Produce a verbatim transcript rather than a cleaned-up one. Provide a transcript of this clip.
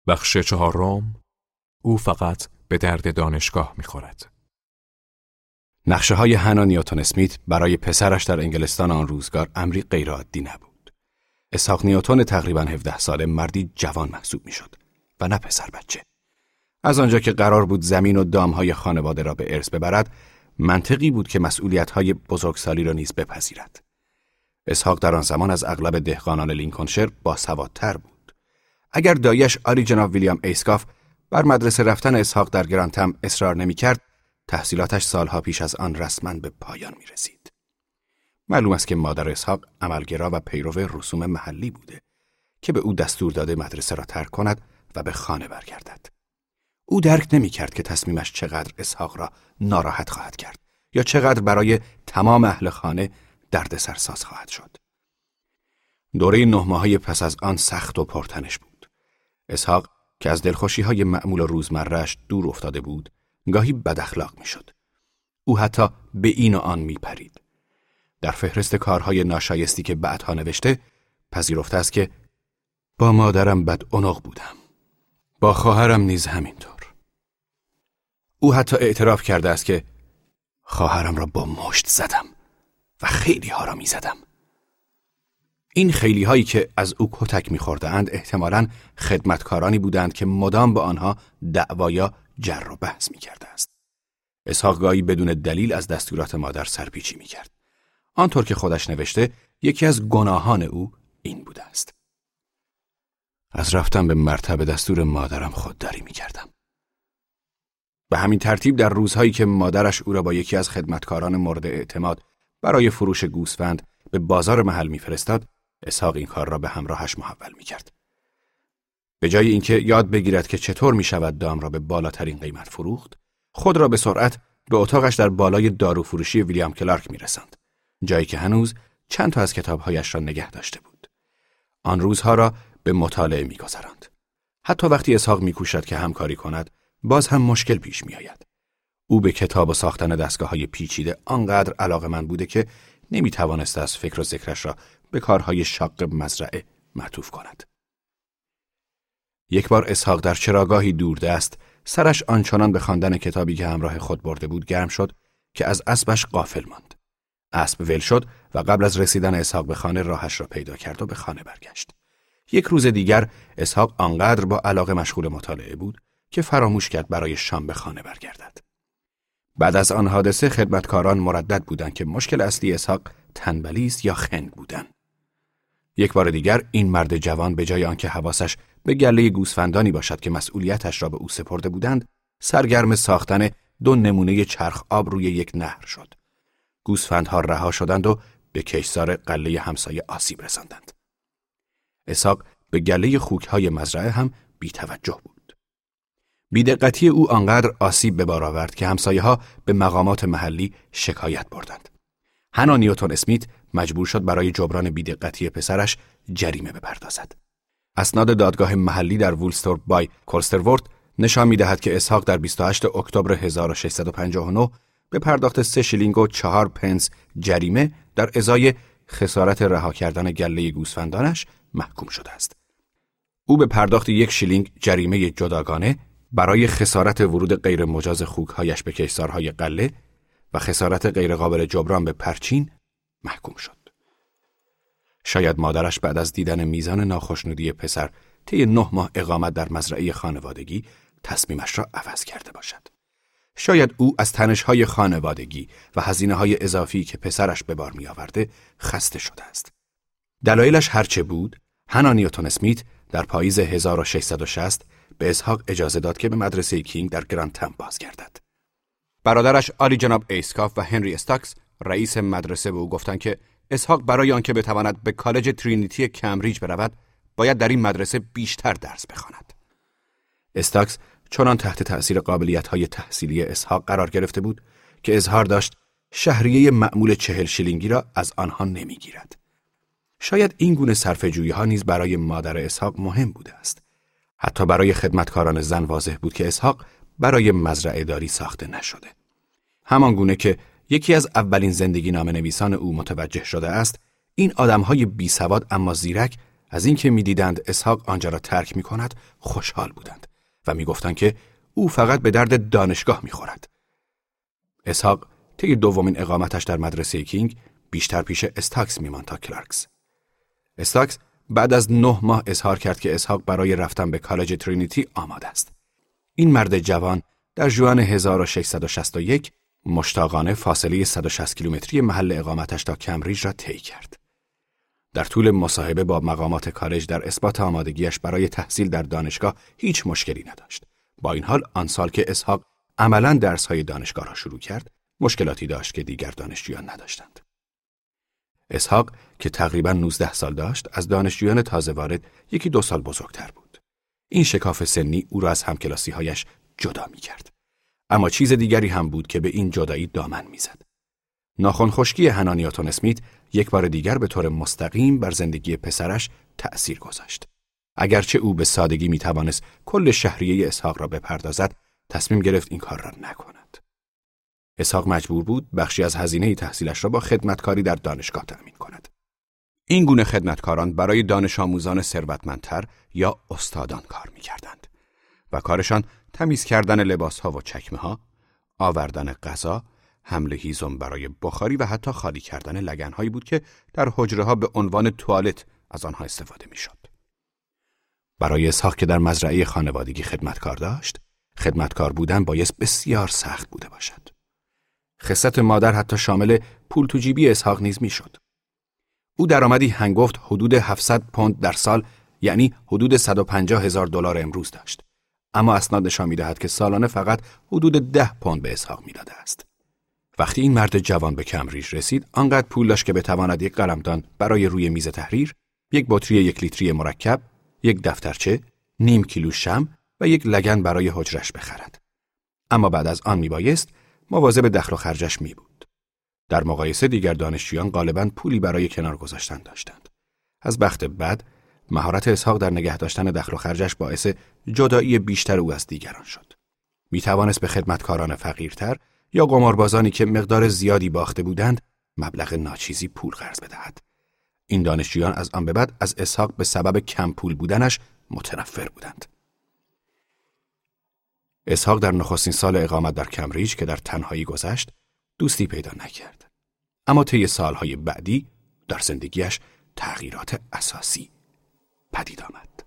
بخش چهارم، او فقط به درد دانشگاه می‌خورد. نقشه های هانا نیوتن اسمیت برای پسرش در انگلستان آن روزگار امری غیرعادی نبود. اسحاق نیوتن تقریباً هفده ساله مردی جوان محسوب می‌شد و نه پسر بچه. از آنجا که قرار بود زمین و دامهای خانواده را به ارث ببرد، منطقی بود که مسئولیت‌های بزرگسالی را نیز بپذیرد. اسحاق در آن زمان از اغلب دهقانان لینکلنشایر باسوادتر بود. اگر دایش آری جناب ویلیام ایسکاف بر مدرسه رفتن اسحاق در گرانتم اصرار نمی‌کرد، تحصیلاتش سالها پیش از آن رسما به پایان می‌رسید. معلوم است که مادر اسحاق عملگرا و پیرو رسوم محلی بوده که به او دستور داده مدرسه را ترک کند و به خانه برگردد. او درک نمی‌کرد که تصمیمش چقدر اسحاق را ناراحت خواهد کرد یا چقدر برای تمام اهل خانه دردسرساز خواهد شد. دوره نه ماهه پس از آن سخت و پرتنش بود. اسحاق که از دلخوشی‌های معمول و روزمره‌اش دور افتاده بود، گاهی بد اخلاق می‌شد. او حتی به این و آن می‌پرید. در فهرست کارهای ناشایستی که بعدها نوشته، پذیرفته است که با مادرم بدعنق بودم. با خواهرم نیز همینطور. او حتی اعتراف کرده است که خواهرم را با مشت زدم و خیلی ها را می‌زدم. این خیلی هایی که از او کتک می‌خوردند احتمالاً خدمتکارانی بودند که مدام با آنها دعوا یا جر و بحث می‌کرده است. اسحاق گاهی بدون دلیل از دستورات مادر سرپیچی می‌کرد. آنطور که خودش نوشته، یکی از گناهان او این بوده است. از رفتن به مرتبه دستور مادرم خودداری می‌کردم. به همین ترتیب در روزهایی که مادرش او را با یکی از خدمتکاران مورد اعتماد برای فروش گوسفند به بازار محل می‌فرستاد، اسحاق این کار را به همراهش محول می‌کرد. به جای اینکه یاد بگیرد که چطور می‌شود دام را به بالاترین قیمت فروخت، خود را به سرعت به اتاقش در بالای داروفروشی ویلیام کلارک می‌رساند، جایی که هنوز چند تا از کتاب‌هایش را نگه داشته بود. آن روزها را به مطالعه می‌گذراند. حتی وقتی اسحاق می‌کوشد که همکاری کند، باز هم مشکل پیش می‌آید. او به کتاب و ساختن دستگاه‌های پیچیده آنقدر علاقه‌مند بوده که نمی‌توانست از فکر و ذکرش را به کارهای شاق مزرعه معطوف کند. یک بار اسحاق در چراگاهی دوردست سرش آنچنان به خواندن کتابی که همراه خود برده بود گرم شد که از اسبش غافل ماند. اسب ول شد و قبل از رسیدن اسحاق به خانه راهش را پیدا کرد و به خانه برگشت. یک روز دیگر اسحاق آنقدر با علاقه مشغول مطالعه بود که فراموش کرد برای شام به خانه برگردد. بعد از آن حادثه خدمتکاران مردد بودند که مشکل اصلی اسحاق تنبلی است یا خنگ بودن. یک بار دیگر این مرد جوان به جای آنکه حواسش به گله گوسفندانی باشد که مسئولیتش را به او سپرده بودند، سرگرم ساختن دو نمونه چرخ آب روی یک نهر شد. گوسفندها رها شدند و به کشتزار قله همسایه آسیب رساندند. اسحاق به گله خوک‌های مزرعه هم بی‌توجه بود. بی‌دقتی او آنقدر آسیب به بار آورد که همسایه‌ها به مقامات محلی شکایت بردند. هانا نیوتن اسمیت مجبور شد برای جبران بی‌دقتی پسرش جریمه بپردازد. اسناد دادگاه محلی در وولستورپ بای کولسترورت نشان می‌دهد که اسحاق در بیست و هشتم اکتبر هزار و ششصد و پنجاه و نه به پرداخت سه شیلینگ و چهار پنس جریمه در ازای خسارت رها کردن گله گوسفندانش محکوم شده است. او به پرداخت یک شیلینگ جریمه جداگانه برای خسارت ورود غیر مجاز خوک‌هایش به کشتزارهای قله و خسارت غیرقابل جبران به پرچین محکوم شد. شاید مادرش بعد از دیدن میزان ناخشنودی پسر طی نه ماه اقامت در مزرعه خانوادگی تصمیمش را عوض کرده باشد. شاید او از تنش‌های خانوادگی و هزینه‌های اضافی که پسرش به بار می‌آورده خسته شده است. دلایلش هرچه بود، هانا نیوتن اسمیت در پاییز هزار و ششصد و شصت به اسحاق اجازه داد که به مدرسه کینگ در گرانتم بازگردد. برادرش آری جناب ایسکاف و هنری استاکس رئیس مدرسه به او گفتند که اسحاق برای آنکه بتواند به کالج ترینیتی کمبریج برود، باید در این مدرسه بیشتر درس بخواند. استاکس چنان تحت تأثیر قابلیت‌های تحصیلی اسحاق قرار گرفته بود که اظهار داشت شهریه معمول چهل شیلینگی را از آنها نمی‌گیرد. شاید این گونه صرفه‌جویی‌ها نیز برای مادر اسحاق مهم بوده است. حتی برای خدمتکاران زن واضح بود که اسحاق برای مزرعه داری ساخته نشده. همان گونه که یکی از اولین زندگی نامه نویسان او متوجه شده است، این آدم‌های بی‌سواد اما زیرک از اینکه می‌دیدند اسحاق آنجا را ترک می‌کند خوشحال بودند و می‌گفتند که او فقط به درد دانشگاه می‌خورد. اسحاق طی دومین اقامتش در مدرسه کینگ بیشتر پیش استاکس می‌ماند تا کلارکس. استاکس بعد از نه ماه اظهار کرد که اسحاق برای رفتن به کالج ترینیتی آماده است. این مرد جوان در ژوئن هزار و ششصد و شصت و یک مشتاقانه فاصله صد و شصت کیلومتری محل اقامتش تا کمبریج را طی کرد. در طول مصاحبه با مقامات کالج در اثبات آمادگیش برای تحصیل در دانشگاه هیچ مشکلی نداشت. با این حال آن سال که اسحاق عملاً درس‌های دانشگاه را شروع کرد، مشکلاتی داشت که دیگر دانشجویان نداشتند. اسحاق که تقریباً نوزده سال داشت، از دانشجویان تازه وارد یکی دو سال بزرگتر بود. این شکاف سنی او را از همکلاسی‌هایش جدا می‌کرد. اما چیز دیگری هم بود که به این جدایی دامن می‌زد. ناخن خشکی هنانیاتون اسمیت یک بار دیگر به طور مستقیم بر زندگی پسرش تأثیر گذاشت. اگرچه او به سادگی می‌توانست کل شهریه اسحاق را بپردازد، تصمیم گرفت این کار را نکند. اسحاق مجبور بود بخشی از هزینه تحصیلش را با خدمتکاری در دانشگاه تأمین کند. این گونه خدمتکاران برای دانش آموزان ثروتمندتر یا استادان کار می‌کردند و کارشان تمیز کردن لباس‌ها و چکمه‌ها، آوردن غذا، حمل هیزم برای بخاری و حتی خالی کردن لگن‌هایی بود که در حجره‌ها به عنوان توالت از آنها استفاده می‌شد. برای اسحاق که در مزرعه خانوادگی خدمتکار داشت، خدمتکار بودن بایست بسیار سخت بوده باشد. خست مادر حتی شامل پول تو جیبی اسحاق نیز می‌شد. او درآمدی هنگفت حدود هفتصد پوند در سال، یعنی حدود صد و پنجاه هزار دلار امروز داشت. اما اسناد نشان می‌دهد که سالانه فقط حدود ده پوند به اسحاق می‌داده است. وقتی این مرد جوان به کمبریج رسید، آنقدر پول داشت که بتواند یک قلمدان برای روی میز تحریر، یک بطری یک لیتری مرکب، یک دفترچه، نیم کیلو شمع و یک لگن برای حجرش بخرد. اما بعد از آن میبایست مواظب دخل و خرجش می بود. در مقایسه دیگر دانشجویان غالباً پولی برای کنار گذاشتن داشتند. از بخت بد، مهارت اسحاق در نگه داشتن دخل و خرجش باعث جدایی بیشتر او از دیگران شد. می توانست به خدمتکاران فقیرتر یا قماربازانی که مقدار زیادی باخته بودند مبلغ ناچیزی پول قرض بدهد. این دانشجویان از آن به بعد از اسحاق به سبب کم پول بودنش متنفر بودند. اسحاق در نخستین سال اقامت در کمبریج که در تنهایی گذشت، دوستی پیدا نکرد. اما طی سالهای بعدی در زندگیش تغییرات اساسی پدید آمد.